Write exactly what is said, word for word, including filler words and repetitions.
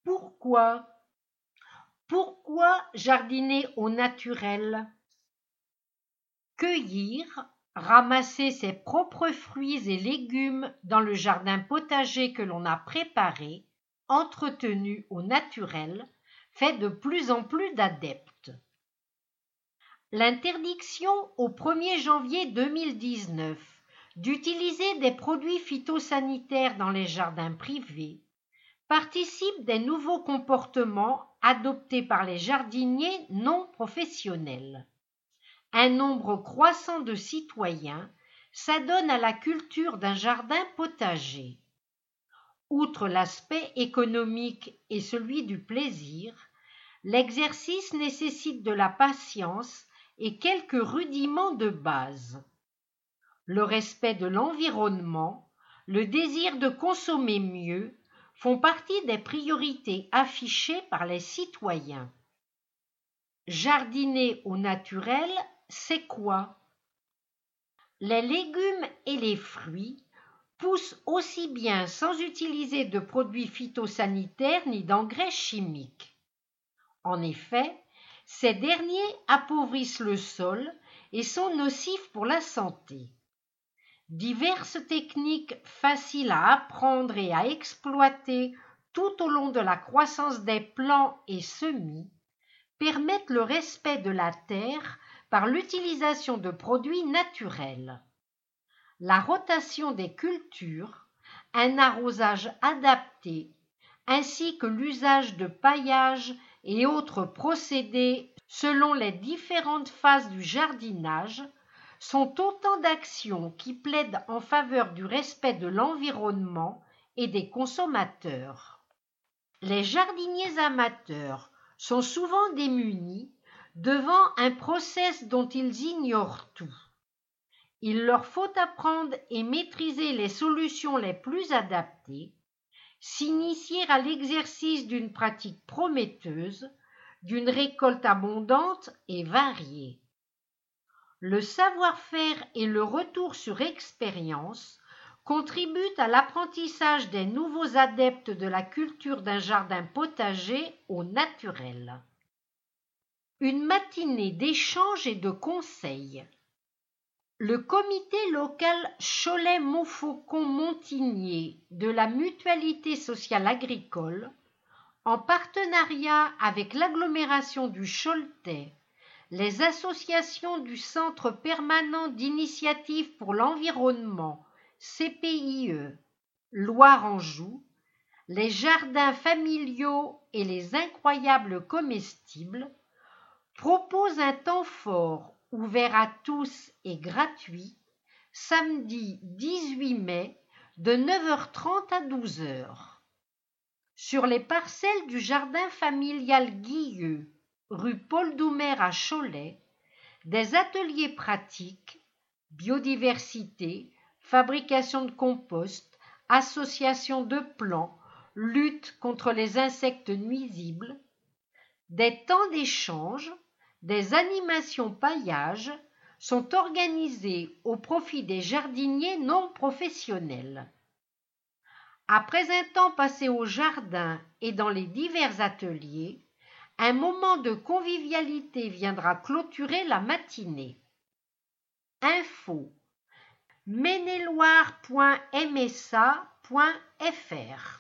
Pourquoi? Pourquoi jardiner au naturel? Cueillir, ramasser ses propres fruits et légumes dans le jardin potager que l'on a préparé, entretenu au naturel, fait de plus en plus d'adeptes. L'interdiction au premier janvier deux mille dix-neuf d'utiliser des produits phytosanitaires dans les jardins privés participe des nouveaux comportements adoptés par les jardiniers non professionnels. Un nombre croissant de citoyens s'adonnent à la culture d'un jardin potager. Outre l'aspect économique et celui du plaisir, l'exercice nécessite de la patience et quelques rudiments de base. Le respect de l'environnement, le désir de consommer mieux font partie des priorités affichées par les citoyens. Jardiner au naturel, c'est quoi? Les légumes et les fruits poussent aussi bien sans utiliser de produits phytosanitaires ni d'engrais chimiques. En effet, ces derniers appauvrissent le sol et sont nocifs pour la santé. Diverses techniques faciles à apprendre et à exploiter tout au long de la croissance des plants et semis permettent le respect de la terre par l'utilisation de produits naturels. La rotation des cultures, un arrosage adapté, ainsi que l'usage de paillage et autres procédés selon les différentes phases du jardinage sont autant d'actions qui plaident en faveur du respect de l'environnement et des consommateurs. Les jardiniers amateurs sont souvent démunis devant un process dont ils ignorent tout. Il leur faut apprendre et maîtriser les solutions les plus adaptées, s'initier à l'exercice d'une pratique prometteuse, d'une récolte abondante et variée. Le savoir-faire et le retour sur expérience contribuent à l'apprentissage des nouveaux adeptes de la culture d'un jardin potager au naturel. Une matinée d'échanges et de conseils. Le comité local Cholet-Montfaucon-Montigné de la Mutualité sociale agricole, en partenariat avec l'agglomération du Choletais, les associations du Centre permanent d'initiative pour l'environnement, C P I E, Loire-Anjou, les jardins familiaux et les incroyables comestibles, proposent un temps fort ouvert à tous et gratuit, samedi dix-huit mai de neuf heures trente à douze heures. Sur les parcelles du jardin familial Guilleux, rue Paul Doumer à Cholet, des ateliers pratiques, biodiversité, fabrication de compost, association de plants, lutte contre les insectes nuisibles, des temps d'échange, des animations paillage sont organisées au profit des jardiniers non professionnels. Après un temps passé au jardin et dans les divers ateliers, un moment de convivialité viendra clôturer la matinée. Info maine et loire point m s a point f r